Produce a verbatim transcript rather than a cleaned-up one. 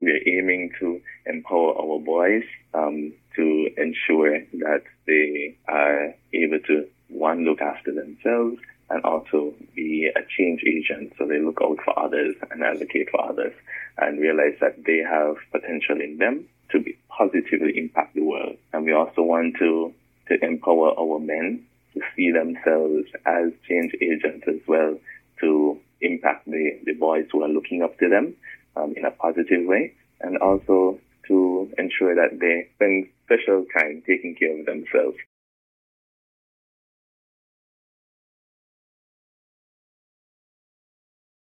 we're aiming to empower our boys um, to ensure that they are able to, one, look after themselves and also be a change agent. So they look out for others and advocate for others and realize that they have potential in them to be positively impact the world. And we also want to, to empower our men to see themselves as change agents as well, to impact the, the boys who are looking up to them um, in a positive way, and also to ensure that they spend special time taking care of themselves.